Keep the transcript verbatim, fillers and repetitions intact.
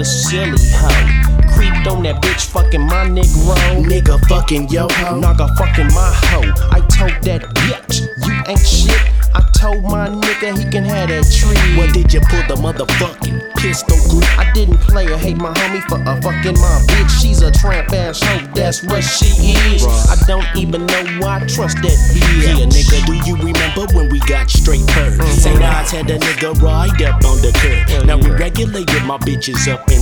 a silly hoe. Creeped on that bitch fucking my Negro. Nigga fucking yo ho. Naga fucking my hoe. I told that bitch, you ain't shit. I told my nigga he can have that tree. What did you pull the motherfucking pistol grip? I didn't play her, hate my homie for a fucking my bitch. She's a tramp ass hoe, that's what she is. I don't even know why I trust that bitch. Yeah, nigga, do you remember when we got straight purrs? Mm-hmm. Saint Nas had a nigga right up on the curb. Hell Now yeah. we regulated my bitches up in